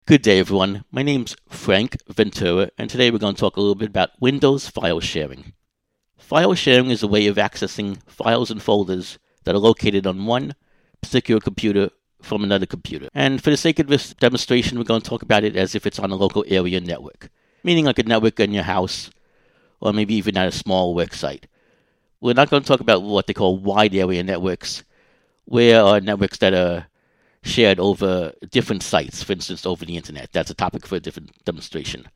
Good day, everyone. My name's Frank Ventura, and today we're going to talk a little bit about Windows file sharing. File sharing is a way of accessing files and folders that are located on one particular computer from another computer. And for the sake of this demonstration, we're going to talk about it as if it's on a local area network, meaning like a network in your house, or maybe even at a small work site. We're not going to talk about what they call wide area networks, where are networks that are shared over different sites, for instance, over the internet. That's a topic for a different demonstration.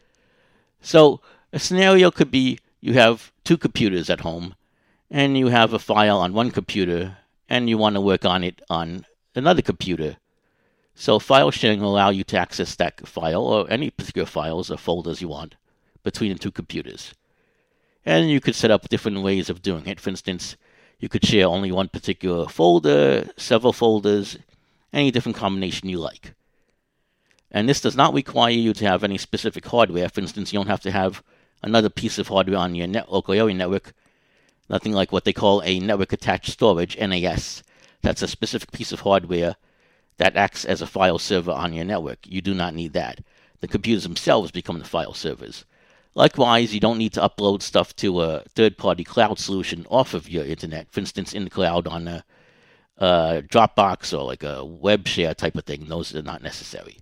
So a scenario could be you have two computers at home, and you have a file on one computer, and you want to work on it on another computer. So file sharing will allow you to access that file, or any particular files or folders you want, between the two computers. And you could set up different ways of doing it. For instance, you could share only one particular folder, several folders, any different combination you like. And this does not require you to have any specific hardware. For instance, you don't have to have another piece of hardware on your local area network. Nothing like what they call a network attached storage, NAS. That's a specific piece of hardware that acts as a file server on your network. You do not need that. The computers themselves become the file servers. Likewise, you don't need to upload stuff to a third-party cloud solution off of your internet. For instance, in the cloud on a Dropbox or like a web share type of thing. Those are not necessary.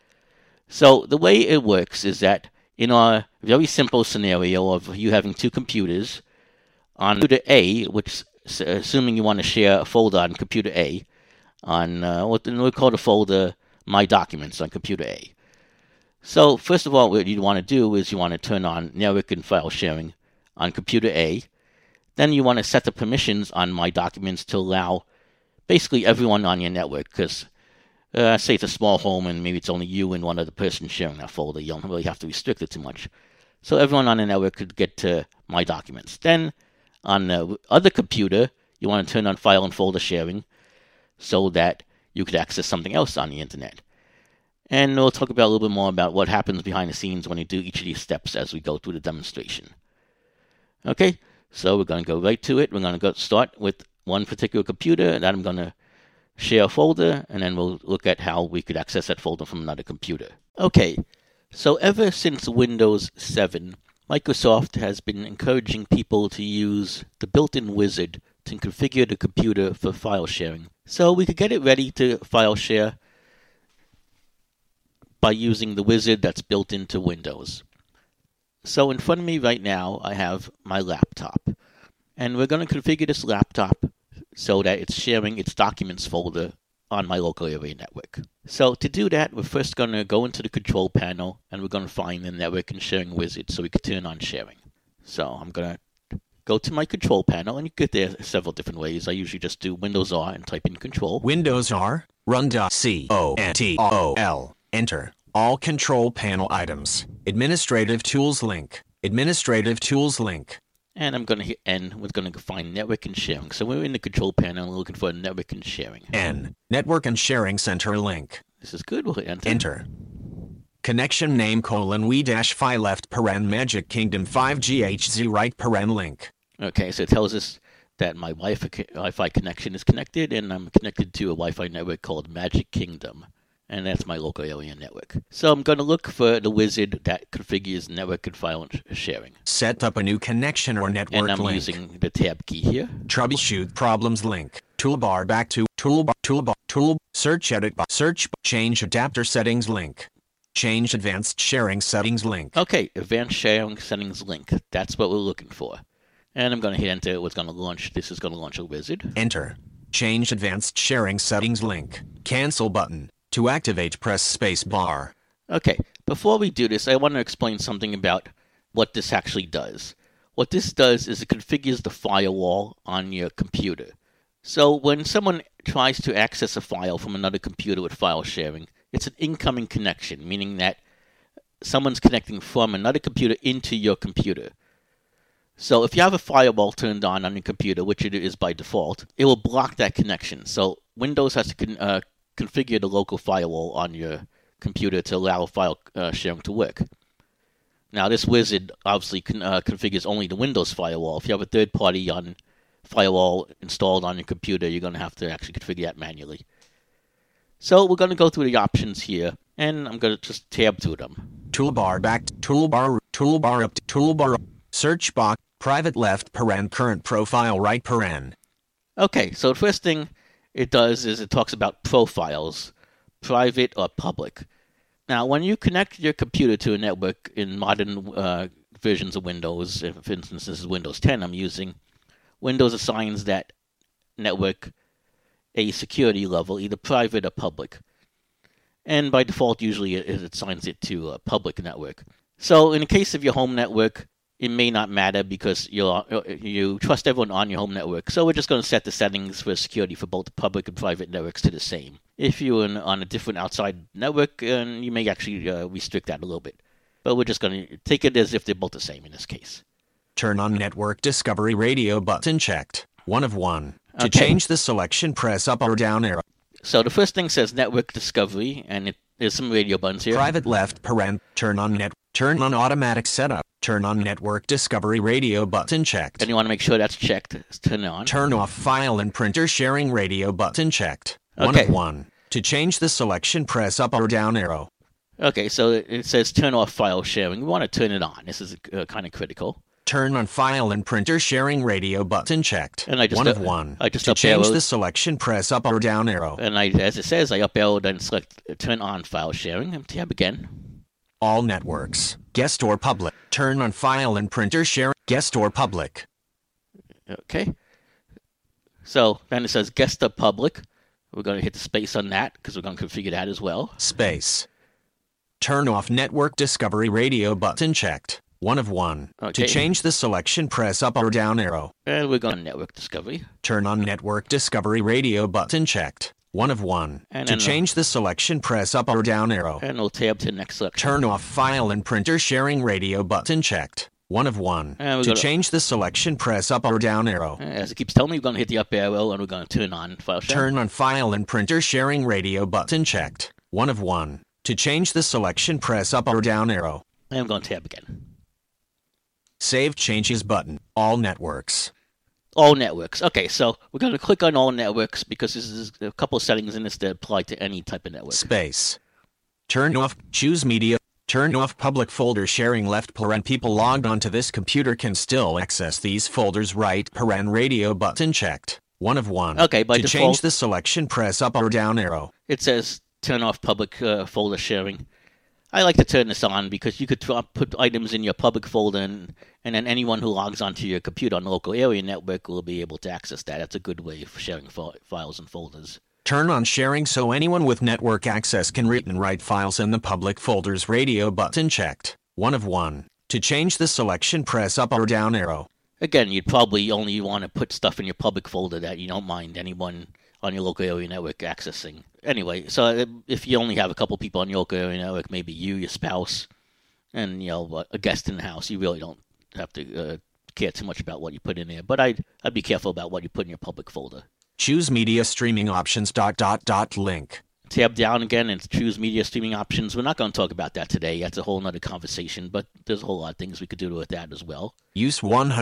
So the way it works is that in our very simple scenario of you having two computers, on computer A, which assuming you want to share a folder on computer A, on what we call the folder My Documents on computer A. So first of all, what you want to do is you want to turn on network and file sharing on computer A. Then you want to set the permissions on My Documents to allow basically everyone on your network, because say it's a small home and maybe it's only you and one other person sharing that folder. You don't really have to restrict it too much. So everyone on the network could get to My Documents. Then on the other computer, you want to turn on file and folder sharing so that you could access something else on the internet. And we'll talk about a little bit more about what happens behind the scenes when you do each of these steps as we go through the demonstration. Okay, so we're going to go right to it. We're going to start with one particular computer that I'm going to share a folder, and then we'll look at how we could access that folder from another computer. Okay, so ever since Windows 7, Microsoft has been encouraging people to use the built-in wizard to configure the computer for file sharing. So we could get it ready to file share by using the wizard that's built into Windows. So in front of me right now, I have my laptop. And we're going to configure this laptop so that it's sharing its documents folder on my local area network. So to do that, we're first going to go into the control panel, and we're going to find the network and sharing wizard so we can turn on sharing. So I'm going to go to my control panel, and you get there several different ways. I usually just do Windows R and type in control. Windows R, run.control. Enter. All control panel items. Administrative tools link. Administrative tools link. And I'm going to hit N. We're going to find network and sharing. So we're in the control panel and we're looking for network and sharing. N. Network and sharing center link. This is good. We'll hit Enter. Enter. Connection name : we-fi left paren Magic Kingdom 5GHZ right paren link. Okay, so it tells us that my Wi-Fi connection is connected, and I'm connected to a Wi-Fi network called Magic Kingdom. And that's my local area network. So I'm going to look for the wizard that configures network and file sharing. Set up a new connection or network link. And I'm link. using the tab key here. Troubleshoot problems link. Toolbar back to toolbar, search edit bar, search, change adapter settings link. Change advanced sharing settings link. Okay, advanced sharing settings link. That's what we're looking for. And I'm going to hit Enter. This is going to launch a wizard. Enter. Change advanced sharing settings link. Cancel button. To activate, press space bar. Okay, before we do this, I want to explain something about what this actually does. What this does is it configures the firewall on your computer. So when someone tries to access a file from another computer with file sharing, it's an incoming connection, meaning that someone's connecting from another computer into your computer. So if you have a firewall turned on your computer, which it is by default, it will block that connection. So Windows has to configure the local firewall on your computer to allow file sharing to work. Now, this wizard obviously configures only the Windows firewall. If you have a third-party firewall installed on your computer, you're going to have to actually configure that manually. So we're going to go through the options here And I'm going to just tab through them. Toolbar back, toolbar up, toolbar up, search box, private left paren, current profile right paren. Okay, so the first thing it does is it talks about profiles, private or public. Now, when you connect your computer to a network in modern versions of Windows, if, for instance, this is Windows 10 I'm using, Windows assigns that network a security level, either private or public. And by default, usually it assigns it to a public network. So in the case of your home network, it may not matter because you trust everyone on your home network. So we're just going to set the settings for security for both public and private networks to the same. If you're on a different outside network, you may actually restrict that a little bit. But we're just going to take it as if they're both the same in this case. Turn on Network Discovery Radio button checked. 1 of 1. To Okay. change the selection, press up or down arrow. So the first thing says Network Discovery, and there's some radio buttons here. Private left paren. Turn on automatic setup. Turn on Network Discovery Radio button checked. And you want to make sure that's checked. It's turned on. Turn off File and Printer Sharing Radio button checked. 1 Okay. of 1. To change the selection, press up or down arrow. Okay, so it says turn off file sharing. We want to turn it on. This is kind of critical. Turn on File and Printer Sharing Radio button checked. And I just 1 of 1. I just to up change arrowed. the selection, press up or down arrow. And as it says, I up arrowed and select turn on file sharing and tab again. All networks. Guest or public. Turn on File and Printer Sharing. Guest or public. Okay. So then it says guest or public. We're going to hit the space on that because we're going to configure that as well. Space. Turn off Network Discovery Radio button checked. 1 of 1. Okay. To change the selection, press up or down arrow. And we're going to network discovery. Turn on Network Discovery Radio button checked. 1 of 1. And To then, change the selection, press up or down arrow. And we'll tab to the next selection. Turn off File and Printer Sharing Radio button checked. 1 of 1. And we're To gonna- change the selection, press up or down arrow. As it keeps telling me, we're going to hit the up arrow and we're going to turn on file sharing. Turn on File and Printer Sharing Radio button checked. 1 of 1. To change the selection, press up or down arrow. And I'm going to tab again. Save Changes button. All networks. All networks. Okay, so we're going to click on all networks because this is a couple of settings in this that apply to any type of network. Space. Turn off. Choose media. Turn off public folder sharing left paren. People logged onto this computer can still access these folders right paren. Radio button checked. 1 of 1. Okay, by to default- change the selection, press up or down arrow. It says turn off public folder sharing. I like to turn this on because you could put items in your public folder and then anyone who logs onto your computer on the local area network will be able to access that. That's a good way of sharing files and folders. Turn on sharing so anyone with network access can read and write files in the public folders. Radio button checked. 1 of 1. To change the selection, press up or down arrow. Again, you'd probably only want to put stuff in your public folder that you don't mind anyone on your local area network accessing. Anyway, so if you only have a couple people on your local area network, maybe you, your spouse, and a guest in the house, you really don't have to care too much about what you put in there. But I'd be careful about what you put in your public folder. Choose media streaming options. Link. Tab down again and choose media streaming options. We're not going to talk about that today. That's a whole nother conversation, but there's a whole lot of things we could do with that as well. Use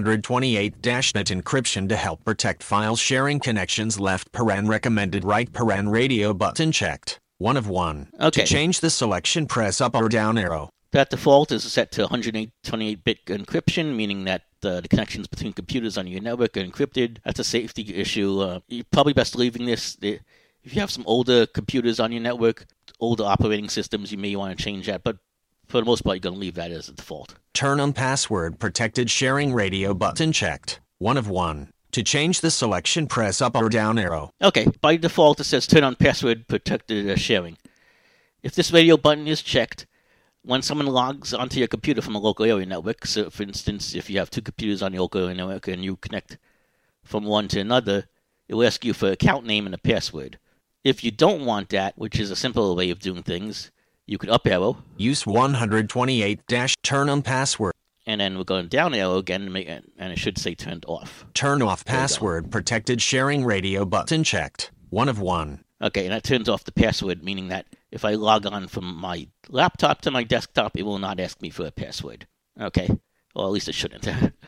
128-net encryption to help protect file sharing connections. Left paren recommended. Right paren. Radio button checked. 1 of 1. Okay. To change the selection, press up or down arrow. That default is set to 128-bit encryption, meaning that the connections between computers on your network are encrypted. That's a safety issue. You're probably best leaving this. If you have some older computers on your network, older operating systems, you may want to change that. But for the most part, you're going to leave that as a default. Turn on password protected sharing radio button checked. 1 of 1. To change the selection, press up or down arrow. Okay, by default, it says turn on password protected sharing. If this radio button is checked, when someone logs onto your computer from a local area network, so for instance, if you have two computers on your local area network and you connect from one to another, it will ask you for account name and a password. If you don't want that, which is a simpler way of doing things, you could up arrow. Use 128- turn on password. And then we're going down arrow again, and it should say turned off. Turn off password protected sharing radio button checked. 1 of 1. Okay, and that turns off the password, meaning that if I log on from my laptop to my desktop, it will not ask me for a password. Okay, or at least it shouldn't.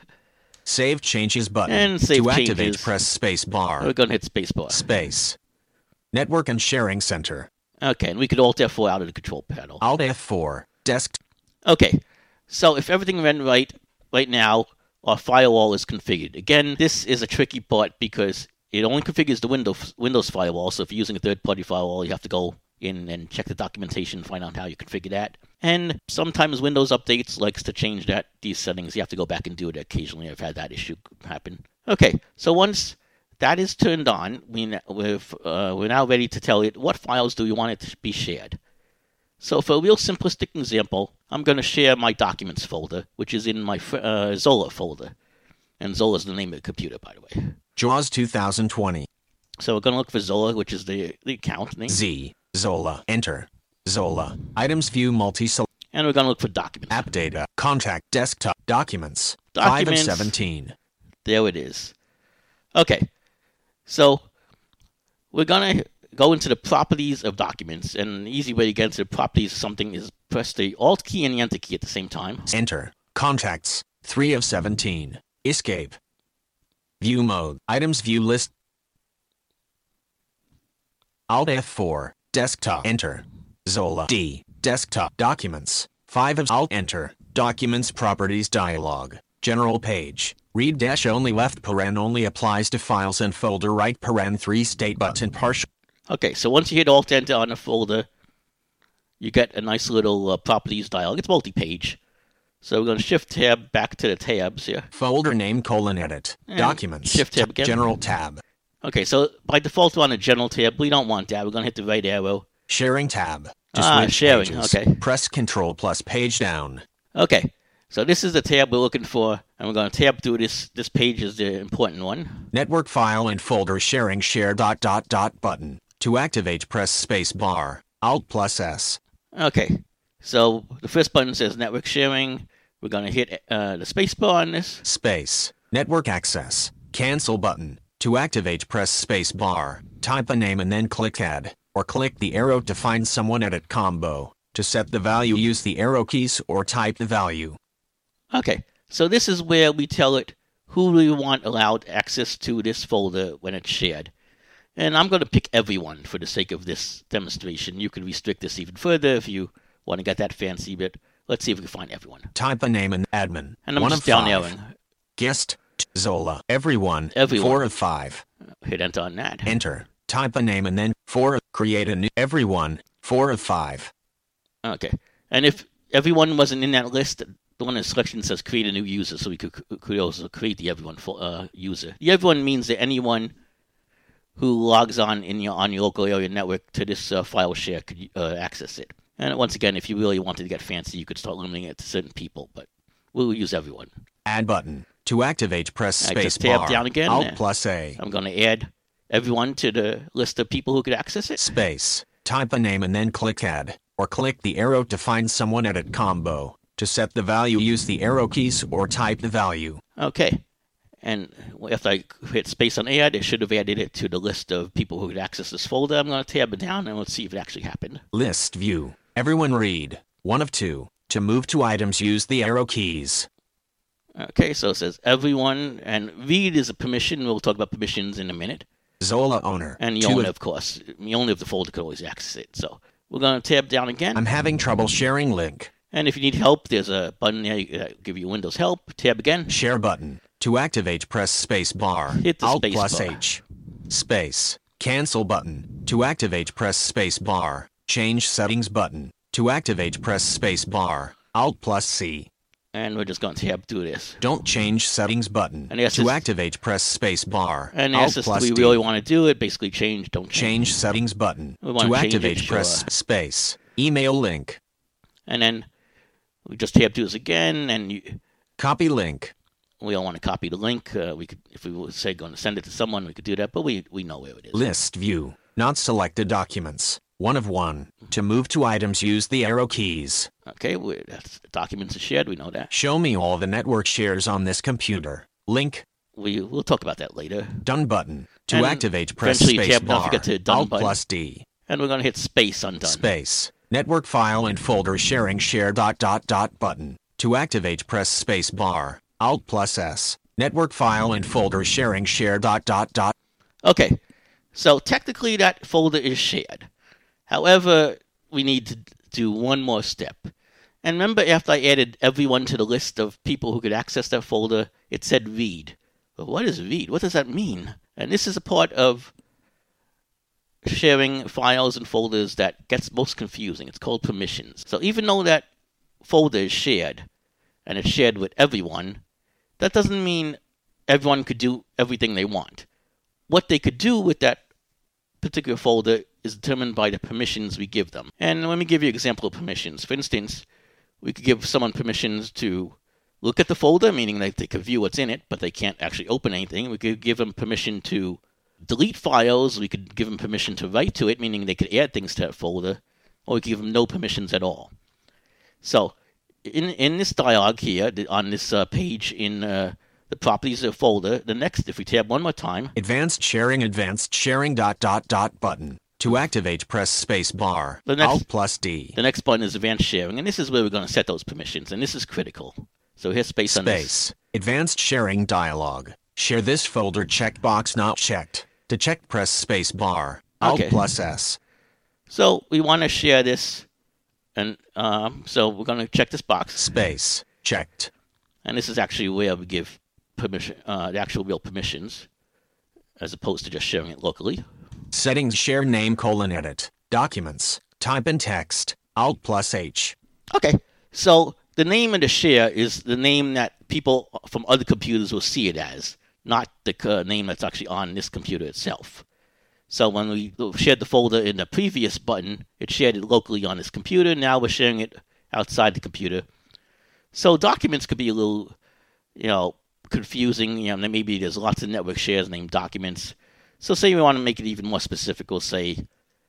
Save changes button. And save to activate, changes. press space bar. We're going to hit spacebar. Space. Network and Sharing Center. Okay, and we could Alt F4 out of the control panel. Alt F4, desk. Okay, so if everything ran right now, our firewall is configured. Again, this is a tricky part because it only configures the Windows firewall, so if you're using a third-party firewall, you have to go in and check the documentation and find out how you configure that. And sometimes Windows Updates likes to change these settings. You have to go back and do it occasionally. I've had that issue happen. Okay, so once that is turned on, we're now ready to tell it what files do we want it to be shared. So for a real simplistic example, I'm going to share my documents folder, which is in my Zola folder. And Zola is the name of the computer, by the way. JAWS 2020. So we're going to look for Zola, which is the account name. Z. Zola. Enter. Zola. Items view multi-select. And we're going to look for documents. App data. Contact. Desktop. Documents. Documents. 5 of 17. There it is. Okay. So we're going to go into the properties of documents. And an easy way to get into the properties of something is press the Alt key and the Enter key at the same time. Enter. Contacts. 3 of 17. Escape. View mode. Items view list. Alt F4. Desktop. Enter. Zola. D. Desktop. Documents. 5 of Alt Enter. Documents properties dialog. General page. Read dash only left paren only applies to files and folder right paren 3 state button partial. Okay, so once you hit Alt Enter on a folder, you get a nice little properties dialog. It's multi-page. So we're going to Shift Tab back to the tabs here. Folder name : edit. And Documents. Shift Tab again. General tab. Okay, so by default we're on a General tab. We don't want that. We're going to hit the right arrow. Sharing tab. To switch sharing. pages. Okay. Press Ctrl plus page down. Okay, so this is the tab we're looking for, and we're going to tab through this. This page is the important one. Network file and folder sharing share ... button. To activate, press space bar. Alt plus S. Okay, so the first button says network sharing. We're going to hit the space bar on this. Space. Network access. Cancel button. To activate, press space bar. Type a name and then click add, or click the arrow to find someone edit combo. To set the value, use the arrow keys or type the value. Okay, so this is where we tell it who we want allowed access to this folder when it's shared. And I'm going to pick everyone for the sake of this demonstration. You can restrict this even further if you want to get that fancy, but let's see if we can find everyone. Type a name and admin. And I'm 1 just of down 5. arrowing. Guest. Zola. Everyone. Everyone. 4 of 5. Hit enter on that. Enter. Type a name and then 4. Create a new. Everyone. 4 of 5. Okay. And if everyone wasn't in that list, the one in the selection says create a new user, so we could also create the everyone user. The everyone means that anyone who logs on on your local area network to this file share could access it. And once again, if you really wanted to get fancy, you could start limiting it to certain people, but we'll use everyone. Add button. To activate, press space just tab bar. down again. Alt plus A. I'm going to add everyone to the list of people who could access it. Space. Type a name and then click add, or click the arrow to find someone edit combo. To set the value, use the arrow keys or type the value. Okay. And after I hit space on add, it should have added it to the list of people who could access this folder. I'm going to tab it down and let's see if it actually happened. List view. Everyone read. 1 of 2. To move to items, use the arrow keys. Okay, so it says everyone, and read is a permission. We'll talk about permissions in a minute. Zola owner. And the owner, of course. The owner of the folder could always access it. So we're going to tab down again. I'm having trouble sharing link. And if you need help, there's a button there that give you Windows help. Tab again. Share button. To activate, press space bar. Hit the Alt space plus bar. H. Space. Cancel button. To activate, press space bar. Change settings button. To activate, press space bar. Alt plus C. And we're just going to tab through this. Don't change settings button. And yes, to activate, press space bar. And Alt yes, if plus we D. really want to do it, basically change, don't change. Change settings button. We want To to change activate, it, press sure. space. Email link. And then we just tab through this again, and Copy link. we don't want to copy the link. We could, if we were say going to send it to someone, we could do that, but we know where it is. List view. Not selected documents. 1 of 1. To move to items, use the arrow keys. Okay, that's documents are shared. We know that. Show me all the network shares on this computer. Link. We'll talk about that later. Done button. To And activate, press eventually space tab, bar. don't forget to done Alt button. plus D. And we're going to hit space on done. Space. Network file and folder sharing share ... button. To activate, press space bar. Alt plus S. Network file and folder sharing share ... Okay, so technically that folder is shared. However, we need to do one more step. And remember, after I added everyone to the list of people who could access that folder, it said read. But what is read? What does that mean? And this is a part of sharing files and folders that gets most confusing. It's called permissions. So even though that folder is shared, and it's shared with everyone, that doesn't mean everyone could do everything they want. What they could do with that particular folder is determined by the permissions we give them. And let me give you an example of permissions. For instance, we could give someone permissions to look at the folder, meaning that they could view what's in it, but they can't actually open anything. We could give them permission to delete files. We could give them permission to write to it, meaning they could add things to that folder, or we could give them no permissions at all. So in this dialog here, on this page in the properties of the folder, the next, if we tab one more time, advanced sharing button. To activate, press space bar, Alt plus D. The next button is advanced sharing, and this is where we're going to set those permissions, and this is critical. So here's space on this. Advanced sharing dialog. Share this folder checkbox not checked. To check, press space bar, Alt plus S. So we want to share this, and so we're going to check this box. Space checked. And this is actually where we give permission, the actual real permissions, as opposed to just sharing it locally. Settings, share name, edit. Documents, type in text, Alt plus H. Okay, so the name of the share is the name that people from other computers will see it as, not the name that's actually on this computer itself. So when we shared the folder in the previous button, it shared it locally on this computer. Now we're sharing it outside the computer. So documents could be a little, confusing. Maybe there's lots of network shares named documents. So say we want to make it even more specific, we'll say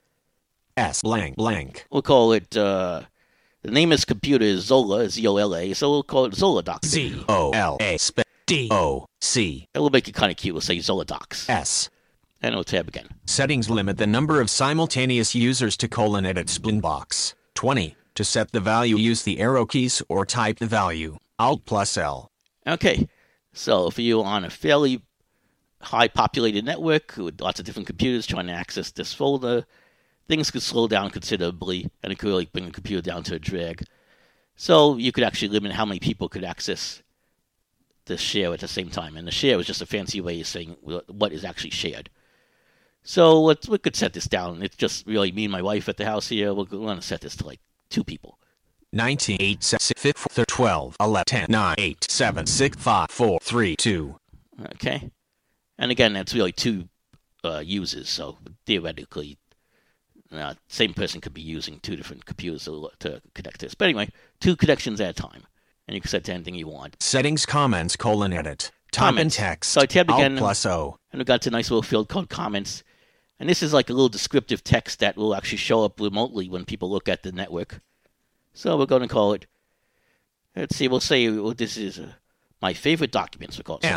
S blank blank. We'll call it, the name of this computer is Zola, Z-O-L-A, so we'll call it Zola Docs. Z-O-L-A D-O-C. It will make it kind of cute. We'll say Zola Docs. S. And we'll tab again. Settings, limit the number of simultaneous users to edit spin box. 20. To set the value, use the arrow keys or type the value. Alt plus L. Okay, so if you're on a fairly high populated network with lots of different computers trying to access this folder, things could slow down considerably, and it could really bring the computer down to a drag. So you could actually limit how many people could access the share at the same time. And the share is just a fancy way of saying what is actually shared. So we could set this down. It's just really me and my wife at the house here. We're going to set this to like 2 people. 19, 8, 6, 12, 11, 10, 9, 8, 7, 6, 5, 4, 3, 2. Okay. And again, that's really 2 users. So theoretically, same person could be using 2 different computers to connect to this. But anyway, 2 connections at a time. And you can set to anything you want. Settings, comments, edit. Type in text. So I tabbed again, Alt plus O. And we got to a nice little field called comments. And this is like a little descriptive text that will actually show up remotely when people look at the network. So we're going to call it, let's see, we'll say this is my favorite documents. We'll call it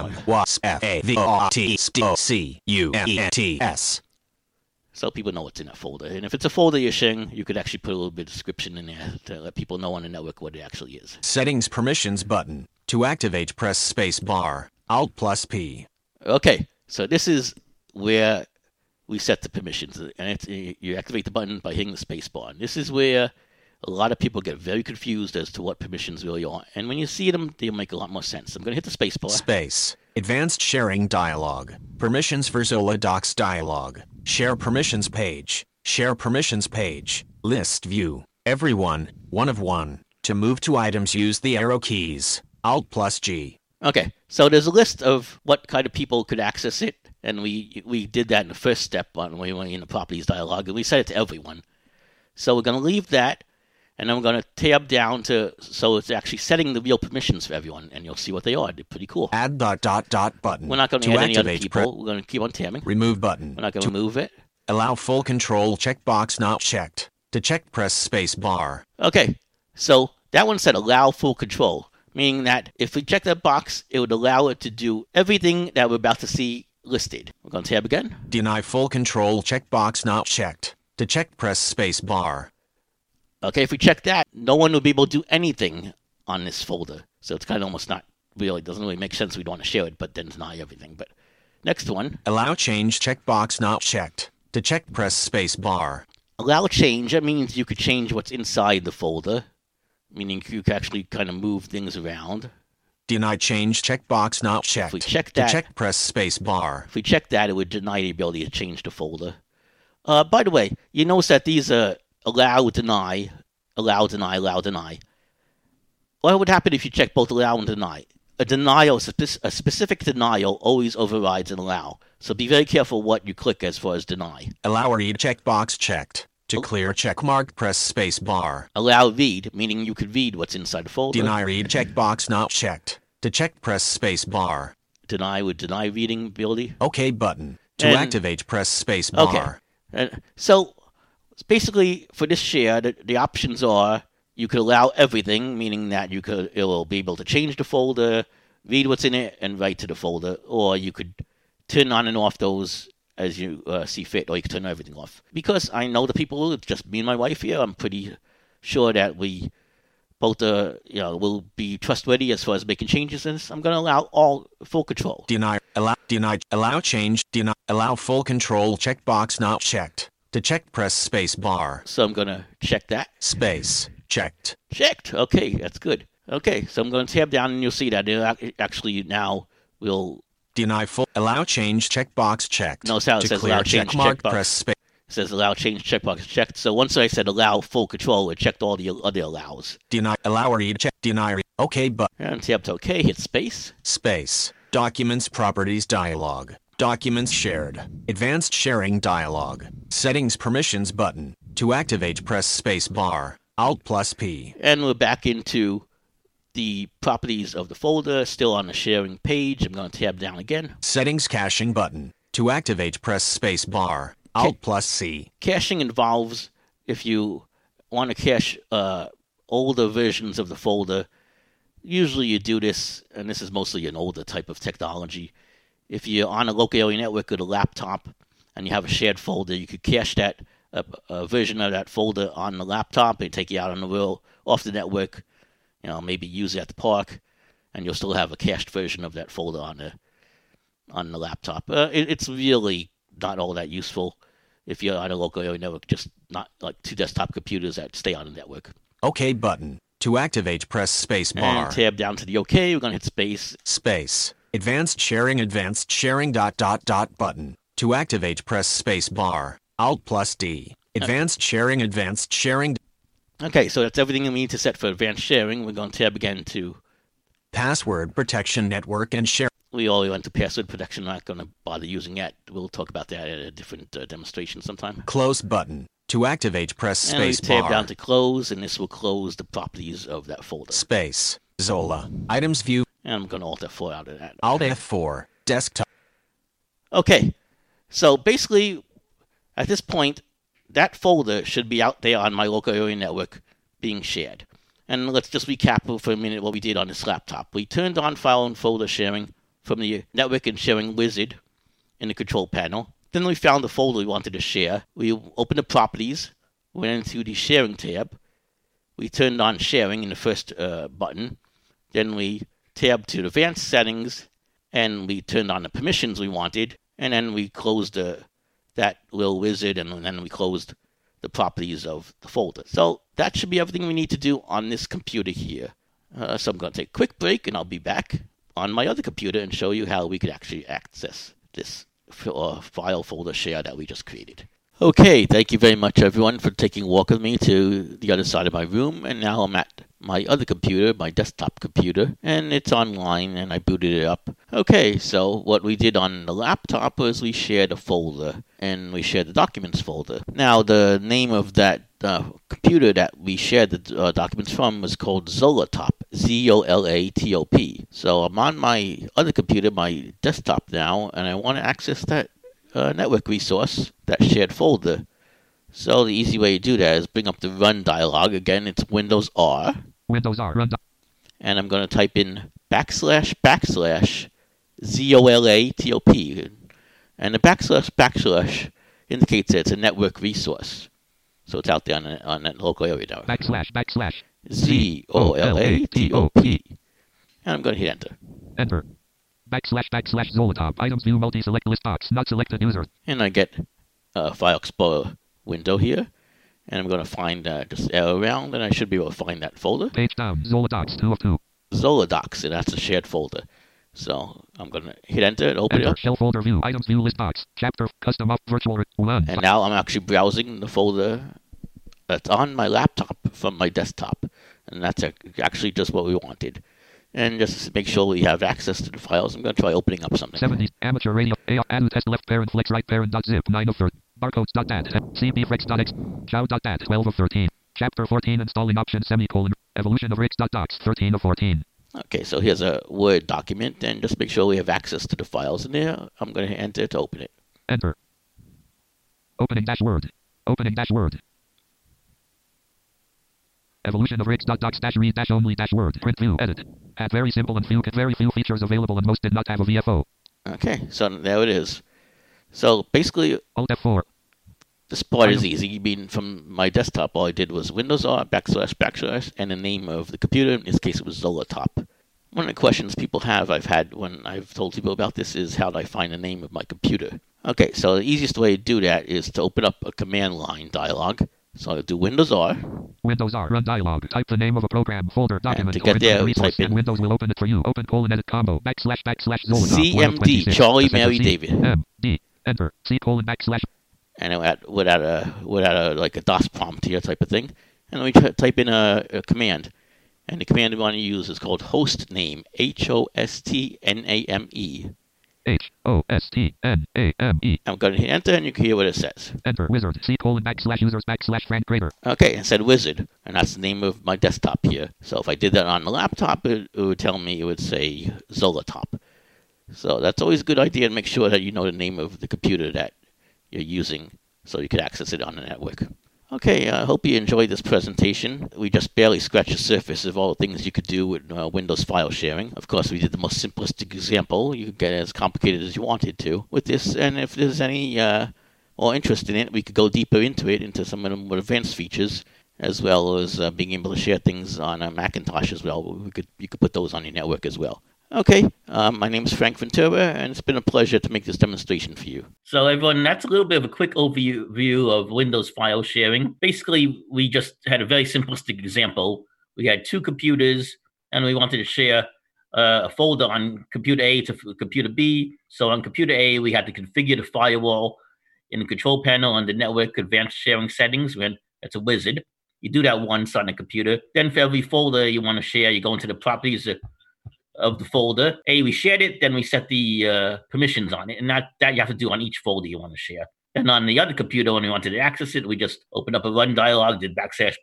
M-W-A-V-O-T-C-U-E-N-T-S. So people know what's in that folder. And if it's a folder you're sharing, you could actually put a little bit of description in there to let people know on the network what it actually is. Settings, permissions button. To activate, press space bar, Alt plus P. Okay, so this is where we set the permissions. And you activate the button by hitting the space bar. And this is where a lot of people get very confused as to what permissions really are. And when you see them, they'll make a lot more sense. I'm going to hit the space bar. Space. Advanced sharing dialog. Permissions for Zola Docs dialog. Share permissions page. Share permissions page. List view. Everyone. 1 of 1. To move to items, use the arrow keys. Alt plus G. Okay, so there's a list of what kind of people could access it. And we did that in the first step when we went in the properties dialog. And we set it to everyone. So we're going to leave that. And then we're going to tab down so it's actually setting the real permissions for everyone, and you'll see what they are. They're pretty cool. Add ... button. We're not going to add any other people. We're going to keep on tabbing. Remove button. We're not going to remove it. Allow full control checkbox not checked. To check, press space bar. Okay, so that one said allow full control, meaning that if we check that box, it would allow it to do everything that we're about to see listed. We're going to tab again. Deny full control checkbox not checked. To check, press space bar. Okay, if we check that, no one will be able to do anything on this folder. So it's kind of almost not really, doesn't really make sense. We'd want to share it, but then deny everything. But next one. Allow change checkbox not checked. To check, press space bar. Allow change, that means you could change what's inside the folder, meaning you could actually kind of move things around. Deny change checkbox not checked. If we check that, to check, press space bar. If we check that, it would deny the ability to change the folder. By the way, you notice that these are allow, deny, allow, deny, allow, deny. What would happen if you check both allow and deny? A denial, a specific denial, always overrides an allow. So be very careful what you click as far as deny. Allow read checkbox checked. To clear checkmark, press space bar. Allow read, meaning you could read what's inside the folder. Deny read checkbox not checked. To check, press space bar. Deny would deny reading ability. OK button. To activate, press space bar. Okay. So basically, for this share, the options are you could allow everything, meaning that it will be able to change the folder, read what's in it, and write to the folder, or you could turn on and off those as you see fit, or you can turn everything off. Because I know the people, it's just me and my wife here, I'm pretty sure that we both will be trustworthy as far as making changes in this. I'm going to allow all full control. Deny, allow change, deny, allow full control checkbox not checked. To check, press space bar. So I'm going to check that. Space, checked. Checked. Okay, that's good. Okay, so I'm going to tab down and you'll see that it actually now will deny full, allow change checkbox checked. No, it says allow change checkbox. Press space. It says allow change checkbox checked. So once I said allow full control, it checked all the other allows. Deny, allow read, check, deny read. OK, but. And tap to OK, hit space. Space. Documents properties dialog. Documents shared. Advanced sharing dialog. Settings permissions button. To activate, press space bar. Alt plus P. And we're back into the properties of the folder, still on the sharing page. I'm going to tab down again. Settings caching button. To activate, press space bar. Alt plus C. Caching involves if you want to cache older versions of the folder. Usually you do this, and this is mostly an older type of technology. If you're on a local area network with a laptop and you have a shared folder, you could cache that a version of that folder on the laptop and take it out on the road off the network. Maybe use it at the park, and you'll still have a cached version of that folder on the laptop. It's really not all that useful if you're on a local area network, just not like two desktop computers that stay on the network. OK button. To activate, press space bar. And tab down to the OK. We're going to hit space. Space. Advanced sharing button. To activate, press space bar. Alt plus D. Advanced sharing. Okay, so that's everything we need to set for advanced sharing. We're going to tab again to password protection, network, and share. We already went to password protection. I'm not going to bother using that. We'll talk about that at a different demonstration sometime. Close button. To activate, press space bar. And we tab down to close, and this will close the properties of that folder. Space. Zola. Items view. And I'm going to Alt F4 out of that. Alt F4. Desktop. Okay, so basically, at this point, that folder should be out there on my local area network being shared. And let's just recap for a minute what we did on this laptop. We turned on file and folder sharing from the network and sharing wizard in the control panel. Then we found the folder we wanted to share. We opened the properties, went into the sharing tab. We turned on sharing in the first button. Then we tabbed to advanced settings, and we turned on the permissions we wanted. And then we closed that little wizard, and then we closed the properties of the folder. So that should be everything we need to do on this computer here. So I'm going to take a quick break, and I'll be back on my other computer and show you how we could actually access this file folder share that we just created. Okay, thank you very much, everyone, for taking a walk with me to the other side of my room. And now I'm at my other computer, my desktop computer, and it's online, and I booted it up. Okay, so what we did on the laptop was we shared a folder, and we shared the documents folder. Now, the name of that computer that we shared the documents from was called Zolatop, Zolatop. So I'm on my other computer, my desktop now, and I want to access that network resource, that shared folder. So the easy way to do that is bring up the run dialog. Again, it's Windows R. Windows R, run. And I'm going to type in // ZOLATOP. And the // indicates that it's a network resource. So it's out there on that local area network. // ZOLATOP. And I'm going to hit enter. Enter. // Zolatop. Items view multi-select list box. Not selected user. And I get a File Explorer window here. And I'm going to find just arrow around, and I should be able to find that folder. Page down. Zola Docs 2 of 2. Zola Docs, and that's a shared folder. So I'm going to hit enter and open it up. Shell folder view. Items view list docs. Chapter custom up virtual 1. And now I'm actually browsing the folder that's on my laptop from my desktop. And that's actually just what we wanted. And just to make sure we have access to the files, I'm going to try opening up something. 70s amateur radio. Adu test left parent flex right parent dot zip 9 of 30. Barcodes.dat. cbfrex.x. Chow.dat 12 of 13. Chapter 14 installing option semicolon. Evolution of Rix.docs 13 of 14. Okay, so here's a Word document, and just make sure we have access to the files in there. I'm going to hit enter to open it. Enter. Opening dash Word. Opening dash Word. Evolution of Rix.docs dash read dash only dash Word. Print view. Edit. Had very simple and very few features available, and most did not have a VFO. Okay, so there it is. So basically, Alt F4. this part is easy. I mean, from my desktop, all I did was Windows R // and the name of the computer. In this case, it was Zolatop. One of the questions people have, I've had when I've told people about this, is how do I find the name of my computer? Okay, so the easiest way to do that is to open up a command line dialog. So I'll do Windows R. Windows R run dialog. Type the name of a program, folder, document, to get there, we type in and Windows will open it for you. Open edit combo / Zolatop. CMD Charlie Mary David. MD enter C : / and without a like a DOS prompt here type of thing, and we type in a command, and the command we want to use is called hostname, HOSTNAME. HOSTNAME. I'm going to hit enter, and you can hear what it says. Enter wizard C : /users / Frank Grader. Okay, it said wizard, and that's the name of my desktop here. So if I did that on the laptop, it would tell me, it would say Zolatop. So that's always a good idea to make sure that you know the name of the computer that you're using so you can access it on the network. Okay, I hope you enjoyed this presentation. We just barely scratched the surface of all the things you could do with Windows file sharing. Of course, we did the most simplistic example. You could get as complicated as you wanted to with this, and if there's any more interest in it, we could go deeper into it, into some of the more advanced features, as well as being able to share things on a Macintosh as well. You could put those on your network as well. Okay, my name is Frank Ventura, and it's been a pleasure to make this demonstration for you. So everyone, that's a little bit of a quick overview of Windows file sharing. Basically, we just had a very simplistic example. We had two computers, and we wanted to share a folder on computer A to computer B. So on computer A, we had to configure the firewall in the control panel on the network advanced sharing settings. That's a wizard. You do that once on the computer. Then for every folder you want to share, you go into the properties of the folder. We shared it, then we set the permissions on it, and that you have to do on each folder you want to share. Then on the other computer, when we wanted to access it, we just opened up a run dialog, did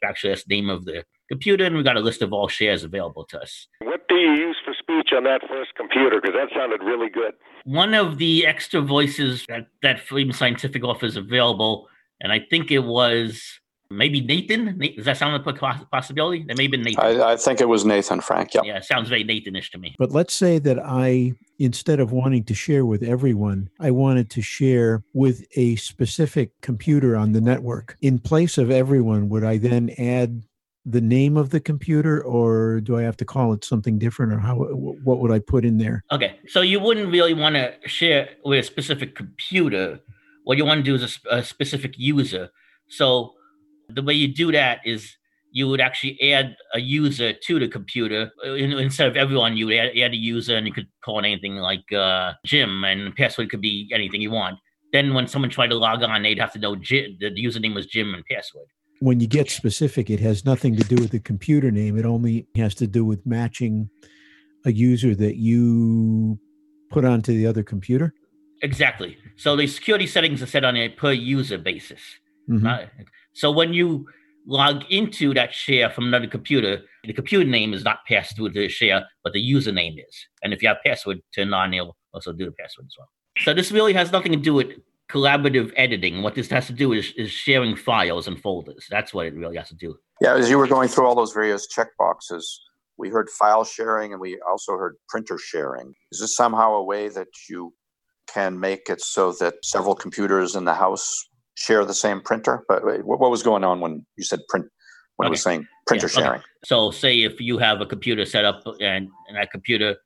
/ name of the computer, and we got a list of all shares available to us. What do you use for speech on that first computer? Because that sounded really good. One of the extra voices that Freedom Scientific offers available, and I think it was maybe Nathan. Does that sound like a possibility? That may have been Nathan. I think it was Nathan, Frank. Yep. Yeah, it sounds very Nathanish to me. But let's say that instead of wanting to share with everyone, I wanted to share with a specific computer on the network. In place of everyone, would I then add the name of the computer, or do I have to call it something different, or what would I put in there? Okay, so you wouldn't really want to share with a specific computer. What you want to do is a specific user. So the way you do that is you would actually add a user to the computer. Instead of everyone, you would add a user, and you could call it anything like Jim, and the password could be anything you want. Then when someone tried to log on, they'd have to know the username was Jim and password. When you get specific, it has nothing to do with the computer name. It only has to do with matching a user that you put onto the other computer? Exactly. So the security settings are set on a per user basis. Mm-hmm. So when you log into that share from another computer, the computer name is not passed through the share, but the username is. And if you have password turned on, it'll also do the password as well. So this really has nothing to do with collaborative editing. What this has to do is sharing files and folders. That's what it really has to do. Yeah, as you were going through all those various checkboxes, we heard file sharing, and we also heard printer sharing. Is this somehow a way that you can make it so that several computers in the house share the same printer? But what was going on when you said print? When it was saying printer sharing? Okay. So, say if you have a computer set up and that computer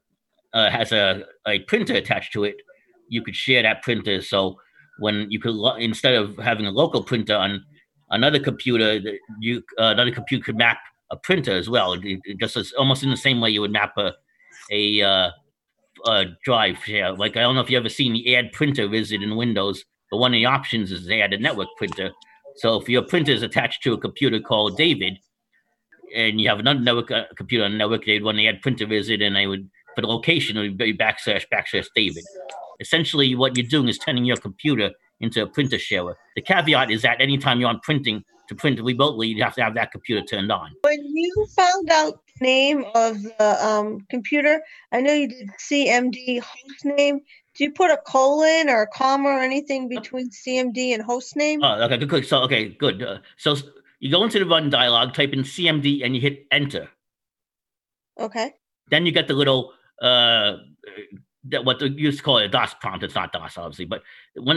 has a printer attached to it, you could share that printer. So when you could, instead of having a local printer on another computer, another computer could map a printer as well. It just is almost in the same way you would map a drive share. Like, I don't know if you ever seen the add printer visit in Windows, but one of the options is they add a network printer. So if your printer is attached to a computer called David, and you have another network computer on the network, they'd when they add printer visit, and they would, for the location, it would be / David. Essentially, what you're doing is turning your computer into a printer sharer. The caveat is that anytime you're on printing to print remotely, you have to have that computer turned on. When you found out the name of the computer, I know you did CMD host name. Do you put a colon or a comma or anything between CMD and host name? Oh, okay, good. So, okay, good. So you go into the run dialog, type in CMD, and you hit enter. Okay. Then you get the little what they used to call it a DOS prompt. It's not DOS, obviously, but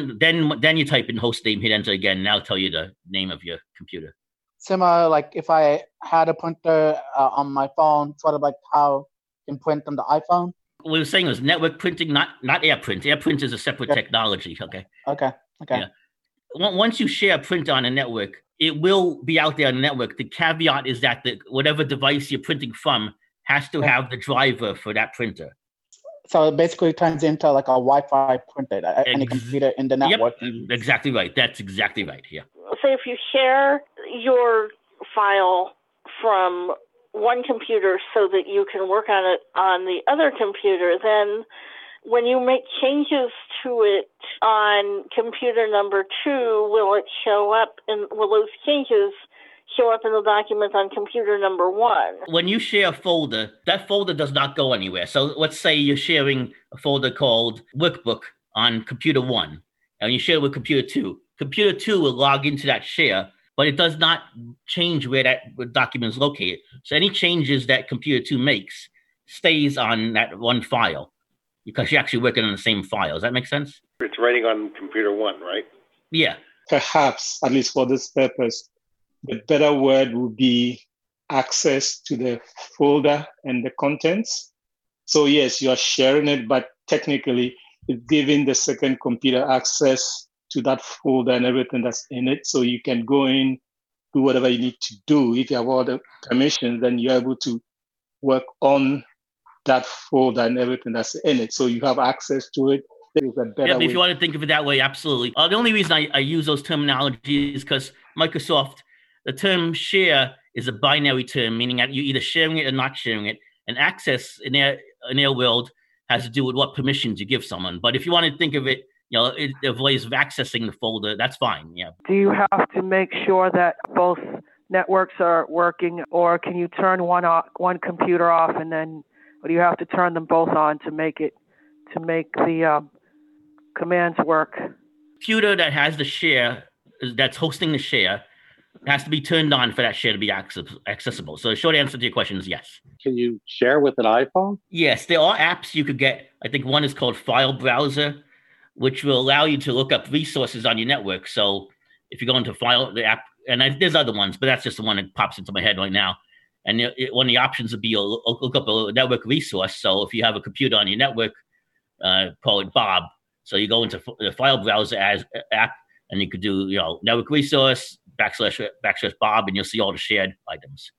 then you type in host name, hit enter again, and that'll tell you the name of your computer. Similar, like if I had a printer on my phone, sort of like how you can print on the iPhone. What we were saying was network printing, not AirPrint. AirPrint is a separate technology. Okay. Yeah. Once you share a printer on a network, it will be out there on the network. The caveat is that whatever device you're printing from has to have the driver for that printer. So it basically turns into like a Wi-Fi printer, any computer in the network. Yep, exactly right. That's exactly right. Yeah. So if you share your file from one computer so that you can work on it on the other computer, then when you make changes to it on computer number 2, will it show up, and will those changes show up in the document on computer number 1? When you share a folder, that folder does not go anywhere. So let's say you're sharing a folder called Workbook on computer 1, and you share it with computer 2. Computer 2 will log into that share, but it does not change where that document is located. So any changes that computer 2 makes stays on that one file because you're actually working on the same file. Does that make sense? It's writing on computer 1, right? Yeah. Perhaps, at least for this purpose, the better word would be access to the folder and the contents. So yes, you're sharing it, but technically it's giving the second computer access to that folder and everything that's in it. So you can go in, do whatever you need to do. If you have all the permissions, then you're able to work on that folder and everything that's in it. So you have access to it. There is a better way. If you want to think of it that way, absolutely. The only reason I use those terminologies is because Microsoft, the term share is a binary term, meaning that you're either sharing it or not sharing it. And access in their world has to do with what permissions you give someone. But if you want to think of it, the ways of accessing the folder, that's fine. Yeah. Do you have to make sure that both networks are working, or can you turn one computer off and then, or do you have to turn them both on to make the commands work? Computer that has the share, that's hosting the share, has to be turned on for that share to be accessible. So the short answer to your question is yes. Can you share with an iPhone? Yes, there are apps you could get. I think one is called File Browser, which will allow you to look up resources on your network. So if you go into the app, and there's other ones, but that's just the one that pops into my head right now. And one of the options would be look up a network resource. So if you have a computer on your network, call it Bob. So you go into the File Browser as app, and you could do network resource / Bob, and you'll see all the shared items.